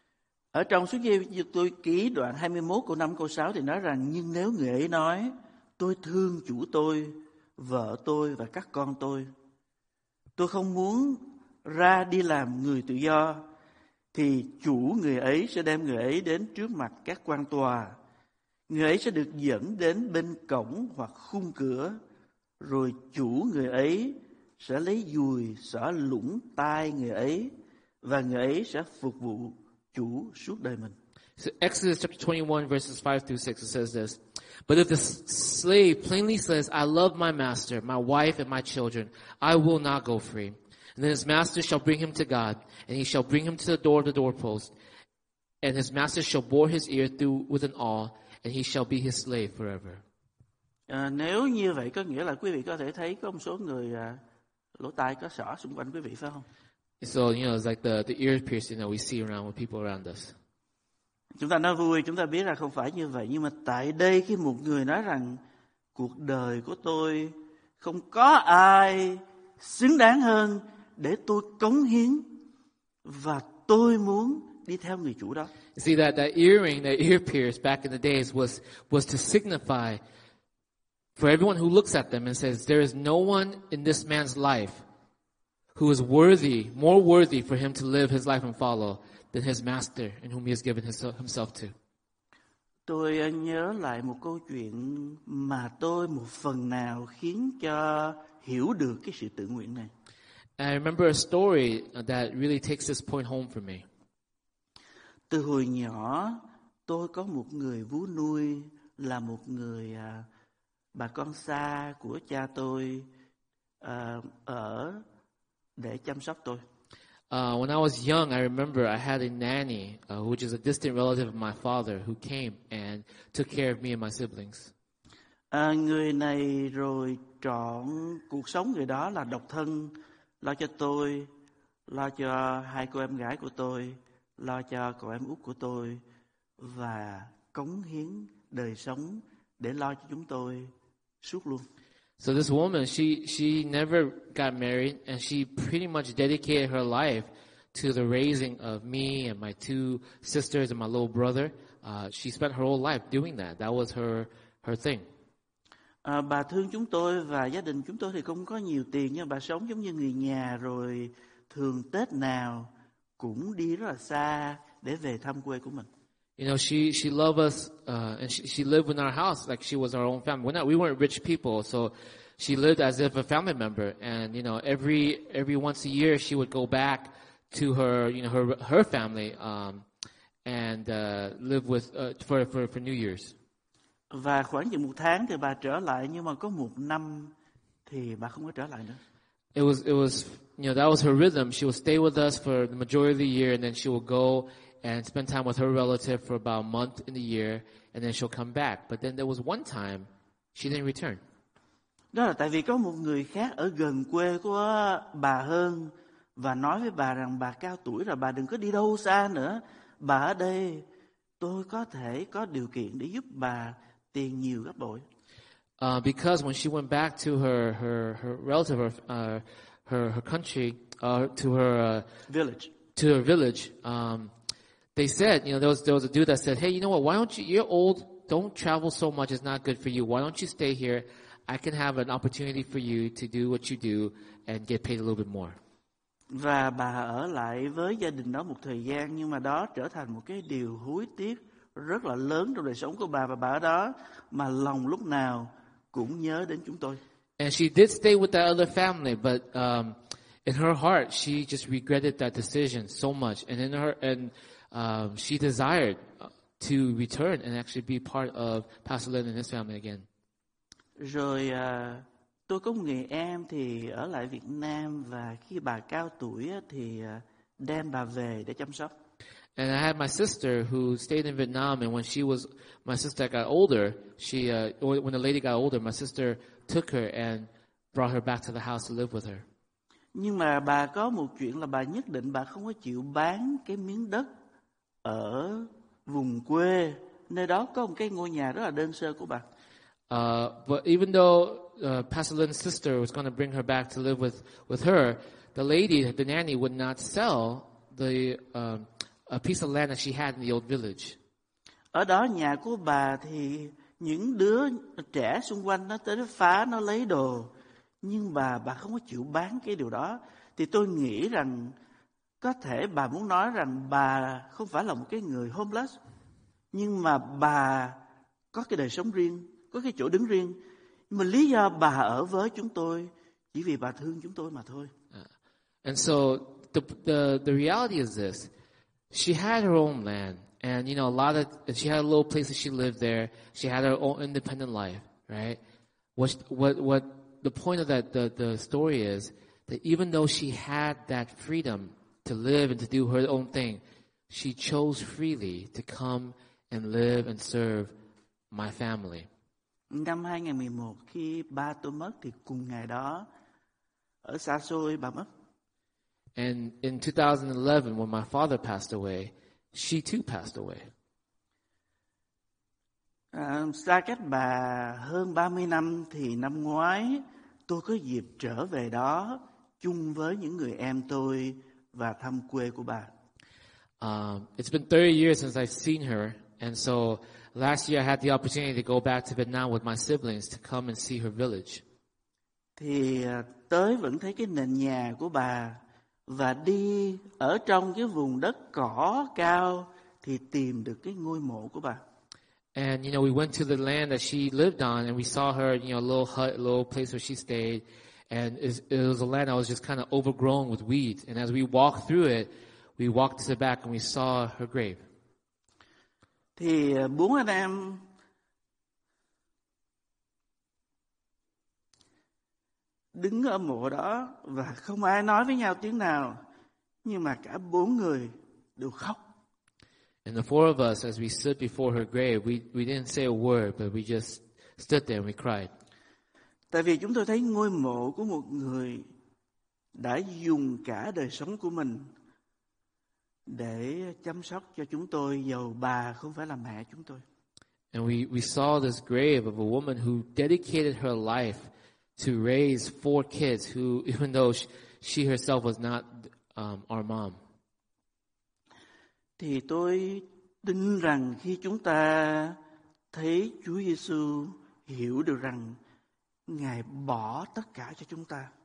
Ở trong sách Tôi Ký đoạn hai mươi mốt câu năm câu sáu thì nói rằng nhưng nếu người ấy nói tôi thương chủ tôi, vợ tôi và các con tôi, tôi không muốn ra đi làm người tự do, thì chủ người ấy sẽ đem người ấy đến trước mặt các quan tòa. Người ấy sẽ được dẫn đến bên cổng hoặc khung cửa, rồi chủ người ấy sẽ lấy dùi xỏ lũng tai người ấy và người ấy sẽ phục vụ chủ suốt đời mình. So Exodus chapter twenty-one verses five through six, it says this. But if the slave plainly says, I love my master, my wife and my children, I will not go free. And then his master shall bring him to God, and he shall bring him to the door of the doorpost. And his master shall bore his ear through with an awl, and he shall be his slave forever. À, nếu như vậy có nghĩa là quý vị có thể thấy có một số người à, lỗ tai có xỏ xung quanh quý vị phải không? So, you know, it's like the, the ear piercing that we see around with people around us. Chúng ta nói vui, chúng ta biết là không phải như vậy. Nhưng mà tại đây khi một người nói rằng cuộc đời của tôi không có ai xứng đáng hơn để tôi cống hiến và tôi muốn đi theo người chủ đó. You see that, that earring, that ear pierce back in the days was, was to signify for everyone who looks at them and says, there is no one in this man's life who is worthy, more worthy for him to live his life and follow than his master in whom he has given his, himself to. Tôi nhớ lại một câu chuyện mà tôi một phần nào khiến cho hiểu được cái sự tự nguyện này. And I remember a story that really takes this point home for me. Từ hồi nhỏ, tôi có một người vú nuôi là một người à, bà con xa của cha tôi à, ở để chăm sóc tôi. Uh, when I was young, I remember I had a nanny, uh, which is a distant relative of my father, who came and took care of me and my siblings. À, người này rồi trọn cuộc sống người đó là độc thân, lo cho tôi, lo cho hai cô em gái của tôi, lo cho cậu em út của tôi và cống hiến đời sống để lo cho chúng tôi suốt luôn. So this woman, she she never got married, and she pretty much dedicated her life to the raising of me and my two sisters and my little brother. Uh, she spent her whole life doing that. That was her her thing. À, bà thương chúng tôi và gia đình chúng tôi thì không có nhiều tiền, nhưng bà sống giống như người nhà, rồi thường Tết nào cũng đi rất là xa để về thăm quê của mình. You know, she she loved us, uh, and she, she lived in our house like she was our own family. We're not, we weren't rich people, so she lived as if a family member. And you know, every every once a year, she would go back to her, you know, her her family, um, and uh, live with uh, for for for New Year's. Và khoảng chừng một tháng thì bà trở lại, nhưng mà có một năm thì bà không có trở lại nữa. It was it was you know that was her rhythm. She would stay with us for the majority of the year, and then she would go and spend time with her relative for about a month in the year, and then she'll come back. But then there was one time she didn't return. Đó là tại vì có một người khác ở gần quê của bà hơn và nói với bà rằng bà cao tuổi rồi, bà đừng có đi đâu xa nữa. Bà ở đây, tôi có thể có điều kiện để giúp bà tiền nhiều gấp bội. Uh, because when she went back to her her her relative, her uh, her, her country, uh, to her uh, Village. to her village, um, they said, you know, there was there was a dude that said, hey, you know what? Why don't you? You're old. Don't travel so much. It's not good for you. Why don't you stay here? I can have an opportunity for you to do what you do and get paid a little bit more. Và bà ở lại với gia đình đó một thời gian, nhưng mà đó trở thành một cái điều hối tiếc rất là lớn trong đời sống của bà, và bà ở đó mà lòng lúc nào cũng nhớ đến chúng tôi. And she did stay with that other family, but um, in her heart, she just regretted that decision so much. And in her, and um, she desired to return and actually be part of Pastor Lin and his family again. Rồi à, tôi có một người em thì ở lại Việt Nam, và khi bà cao tuổi á, thì à, đem bà về để chăm sóc. And I had my sister who stayed in Vietnam, and when she was, my sister got older, she, uh, when the lady got older, my sister took her and brought her back to the house to live with her. Nhưng mà bà có một chuyện là bà nhất định bà không có chịu bán cái miếng đất ở vùng quê, nơi đó có một cái ngôi nhà rất là đơn sơ của bà. Uh, but even though uh, Pastor Lin's sister was going to bring her back to live with, with her, the lady, the nanny, would not sell the uh, a piece of land that she had in the old village. Ở đó nhà của bà thì những đứa trẻ xung quanh nó tới nó phá, nó lấy đồ, nhưng bà bà không có chịu bán cái điều đó. Thì tôi nghĩ rằng có thể bà muốn nói rằng bà không phải là một cái người homeless, nhưng mà bà có cái đời sống riêng, có cái chỗ đứng riêng. Nhưng mà lý do bà ở với chúng tôi chỉ vì bà thương chúng tôi mà thôi. Uh, and so the the the reality is this: she had her own land, and you know a lot of she had a little place that she lived there. She had her own independent life, right? What what what the point of that the the story is that even though she had that freedom to live and to do her own thing, she chose freely to come and live and serve my family. Năm hai không một một khi ba tôi mất thì cùng ngày đó ở xa xôi bà mất. And in two thousand eleven, when my father passed away, she too passed away. À, xa cách bà hơn ba mươi năm thì năm ngoái tôi có dịp trở về đó chung với những người em tôi và thăm quê của bà. Um, it's been thirty years since I've seen her, and so last year I had the opportunity to go back to Vietnam with my siblings to come and see her village. Thì tới vẫn thấy cái nền nhà của bà, và đi ở trong cái vùng đất cỏ cao thì tìm được cái ngôi mộ của bà. And you know, we went to the land that she lived on, and we saw her, you know, a little hut, a little place where she stayed, and it was a land that was just kind of overgrown with weeds. And as we walked through it, we walked to the back and we saw her grave. Thì bốn anh em đứng ở mộ đó và không ai nói với nhau tiếng nào, nhưng mà cả bốn người đều khóc. And the four of us, as we stood before her grave, we we didn't say a word, but we just stood there and we cried. Tại vì chúng tôi thấy ngôi mộ của một người đã dùng cả đời sống của mình để chăm sóc cho chúng tôi, dầu bà không phải là mẹ chúng tôi. And we we saw this grave of a woman who dedicated her life to raise four kids who, even though she, she herself was not um, our mom. Thì tôi tin rằng khi chúng ta thấy Chúa Giêsu hiểu được rằng Ngài bỏ tất cả cho chúng ta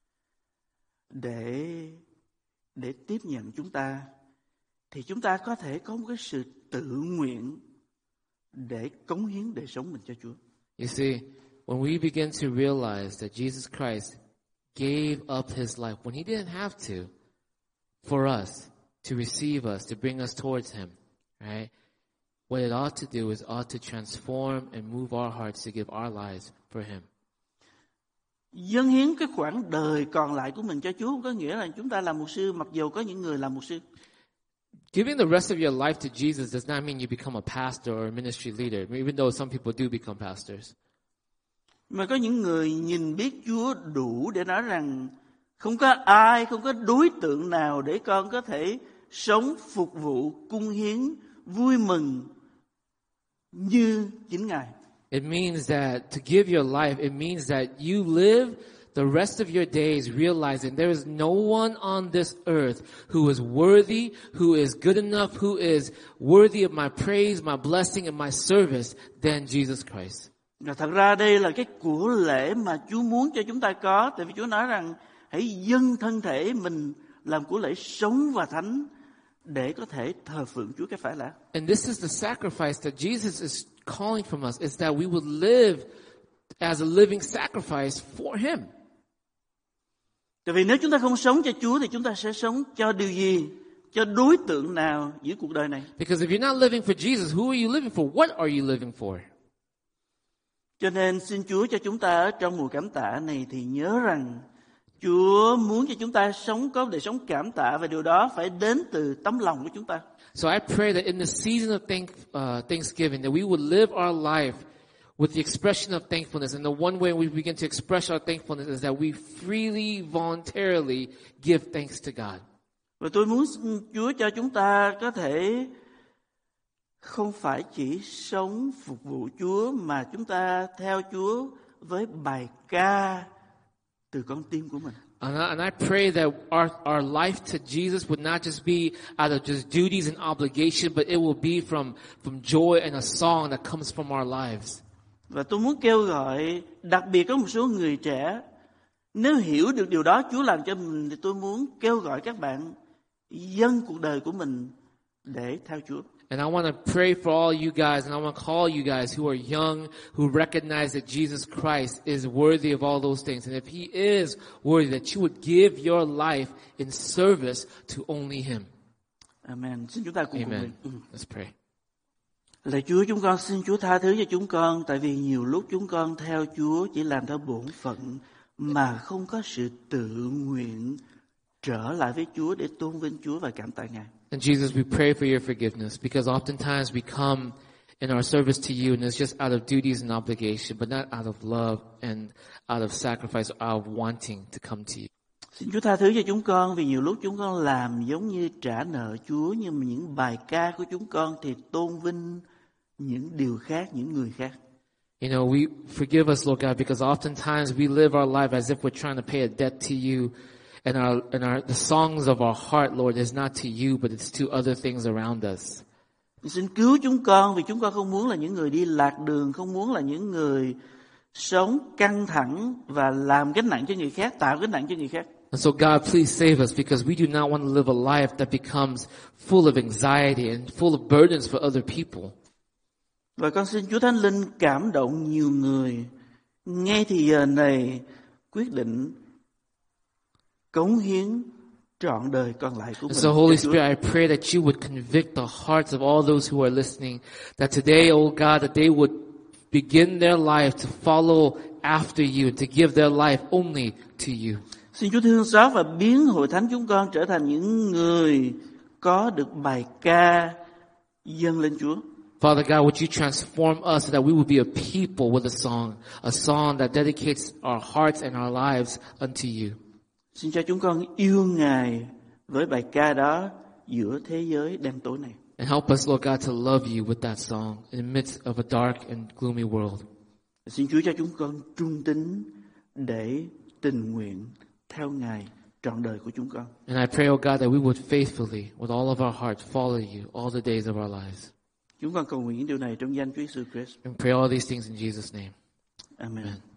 để để tiếp nhận chúng ta, thì chúng ta có thể có một cái sự tự nguyện để cống hiến đời sống mình cho Chúa. You see, when we begin to realize that Jesus Christ gave up his life when he didn't have to for us, to receive us, to bring us towards him, right? What it ought to do is ought to transform and move our hearts to give our lives for him. Dâng hiến cái khoảng đời còn lại của mình cho Chúa không có nghĩa là chúng ta làm mục sư, mặc dù có những người làm mục sư. Giving the rest of your life to Jesus does not mean you become a pastor or a ministry leader, even though some people do become pastors. Mà có những người nhìn biết Chúa đủ để nói rằng không có ai, không có đối tượng nào để con có thể sống phục vụ, cung hiến, vui mừng như chính Ngài. It means that to give your life, it means that you live the rest of your days realizing there is no one on this earth who is worthy, who is good enough, who is worthy of my praise, my blessing, and my service than Jesus Christ. Và thật ra đây là cái của lễ mà Chúa muốn cho chúng ta có. Tại vì Chúa nói rằng hãy dâng thân thể mình làm của lễ sống và thánh để có thể thờ phượng Chúa cái phải lẽ. And this is the sacrifice that Jesus is calling from us, is that we would live as a living sacrifice for him. Tại vì nếu chúng ta không sống cho Chúa thì chúng ta sẽ sống cho điều gì? cho đối tượng nào giữa cuộc đời này. Because if you're not living for Jesus, who are you living for? What are you living for? Cho nên xin Chúa cho chúng ta ở trong mùa cảm tạ này thì nhớ rằng Chúa muốn cho chúng ta sống có đời sống cảm tạ, và điều đó phải đến từ tấm lòng của chúng ta. So I pray that in the season of thank, uh, Thanksgiving, that we would live our life with the expression of thankfulness. And the one way we begin to express our thankfulness is that we freely, voluntarily give thanks to God. Và tôi muốn Chúa cho chúng ta có thể không phải chỉ sống phục vụ Chúa, mà chúng ta theo Chúa với bài ca từ con tim của mình. And I, and I pray that our, our life to Jesus would not just be out of just duties and obligation, but it will be from, from joy and a song that comes from our lives. Và tôi muốn kêu gọi, đặc biệt có một số người trẻ, nếu hiểu được điều đó Chúa làm cho mình, thì tôi muốn kêu gọi các bạn dâng cuộc đời của mình để theo Chúa. And I want to pray for all you guys, and I want to call you guys who are young, who recognize that Jesus Christ is worthy of all those things. And if He is worthy, that you would give your life in service to only Him. Amen. Xin chúng ta cùng Amen. cùng mình. Let's pray. Lạy Chúa, chúng con xin Chúa tha thứ cho chúng con, tại vì nhiều lúc chúng con theo Chúa chỉ làm theo bổn phận mà không có sự tự nguyện trở lại với Chúa để tôn vinh Chúa và cảm tạ Ngài. And Jesus, we pray for your forgiveness, because oftentimes we come in our service to you and it's just out of duties and obligation, but not out of love and out of sacrifice, out of wanting to come to you. Xin Chúa tha thứ cho chúng con, vì nhiều lúc chúng con làm giống như trả nợ Chúa, nhưng mà những bài ca của chúng con thì tôn vinh những điều khác, những người khác. You know, we forgive us, Lord God, because oftentimes we live our life as if we're trying to pay a debt to you. And our, and our, the songs of our heart, Lord, is not to you, but it's to other things around us. Xin cứu chúng con, vì chúng con không muốn là những người đi lạc đường, không muốn là những người sống căng thẳng và làm gánh nặng cho người khác, tạo gánh nặng cho người khác. And so God, please save us, because we do not want to live a life that becomes full of anxiety and full of burdens for other people. Và con xin Chúa Thánh Linh cảm động nhiều người ngay thì giờ này quyết định cống hiến trọn đời còn lại của mình. So Holy Spirit, I pray that you would convict the hearts of all those who are listening, that today, oh God, that they would begin their life to follow after you, to give their life only to you. Xin Chúa thương xót và biến hội thánh chúng con trở thành những người có được bài ca dâng lên Chúa. Father God, would you transform us so that we would be a people with a song, a song that dedicates our hearts and our lives unto you. Xin cho chúng con yêu Ngài với bài ca đó giữa thế giới đen tối này. And help us, Lord God, to love you with that song in the midst of a dark and gloomy world. Xin Chúa cho chúng con trung tín để tình nguyện theo Ngài trọn đời của chúng con. And I pray, oh God, that we would faithfully, with all of our heart, follow you all the days of our lives. Chúng con cầu nguyện những điều này trong danh Chúa Jesus Christ. And pray all these things in Jesus' name. Amen. Amen.